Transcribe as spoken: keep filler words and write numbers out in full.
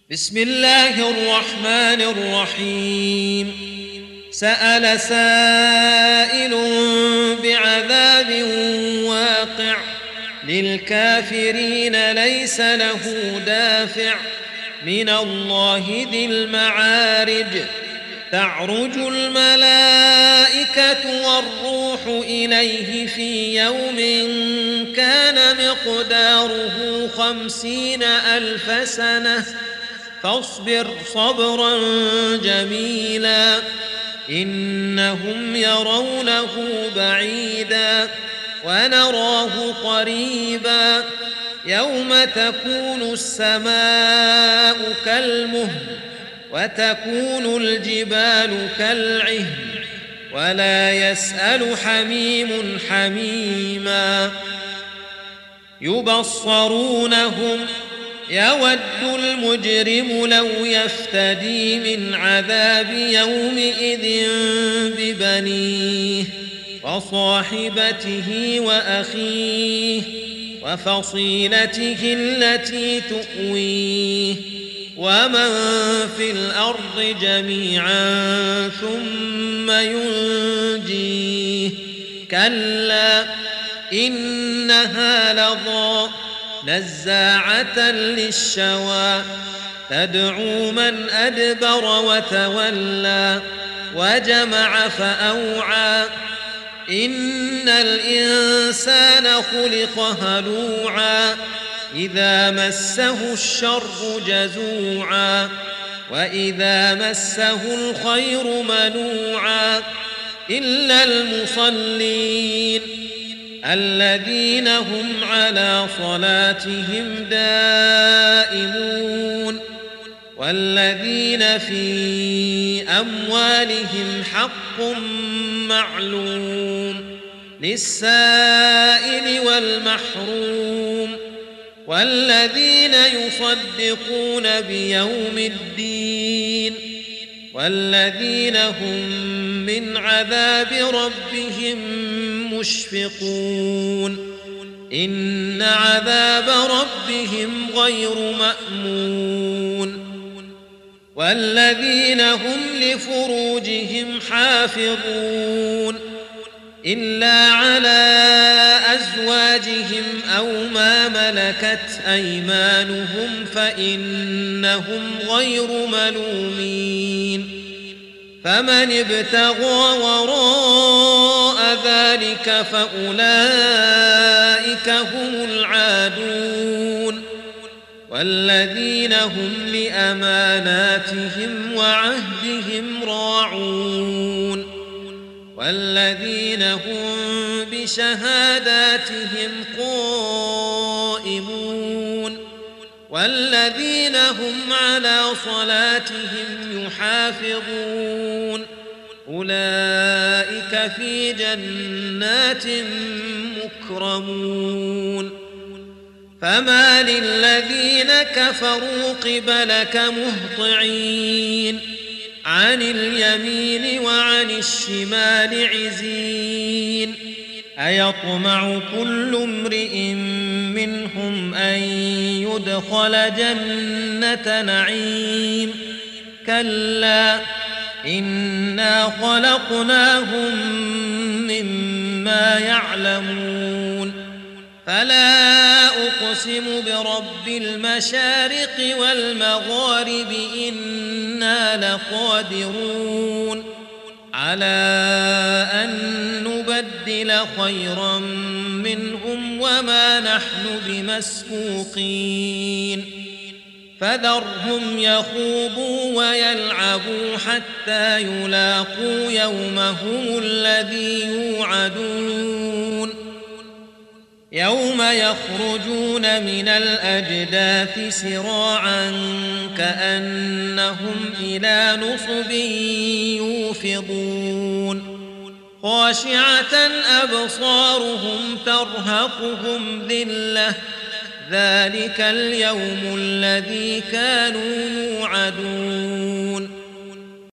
بسم الله الرحمن الرحيم سأل سائل بعذاب واقع للكافرين ليس له دافع من الله ذي المعارج تعرج الملائكة والروح إليه في يوم كان مقداره خمسين ألف سنة فاصبر صبرا جميلا إنهم يرونه بعيدا ونراه قريبا يوم تكون السماء كالمهل وتكون الجبال كالعهن ولا يسأل حميم حميما يبصرونهم يود المجرم لو يفتدي من عذاب يومئذ ببنيه وصاحبته وأخيه وفصيلته التي تؤويه ومن في الأرض جميعا ثم ينجيه كلا إنها لظى نزاعة للشوى تدعو من أدبر وتولى وجمع فأوعى إن الإنسان خلق هلوعا إذا مسه الشر جزوعا وإذا مسه الخير منوعا إلا المصلين الذين هم على صلاتهم دائمون والذين في أموالهم حق معلوم للسائل والمحروم والذين يصدقون بيوم الدين والذين هم من عذاب ربهم مشفقون إن عذاب ربهم غير مأمون والذين هم لفروجهم حافظون إلا على أزواجهم أو ما ملكت أيمانهم فإنهم غير ملومين فمن ابتغى وراء ذلك فأولئك هم العادون والذين هم لأماناتهم وعهدهم راعون والذين هم بشهاداتهم قائمون والذين هم على صلاتهم يحافظون أولئك في جنات مكرمون فما للذين كفروا قبلك مهطعين عن اليمين وعن الشمال عزين أيطمع كل امرئ منهم أن يدخل جنة نعيم كلا إنا خلقناهم مما يعلمون فلا أقسم برب المشارق والمغارب إنا لقادرون على أن نبدل خيرا منهم وما نحن بمسبوقين فذرهم يخوضوا ويلعبوا حتى يلاقوا يومهم الذي يوعدون يوم يخرجون من الأجداث سراعا كأنهم إلى نصب يوفضون خاشعة أبصارهم ترهقهم ذلة ذلك اليوم الذي كانوا يوعدون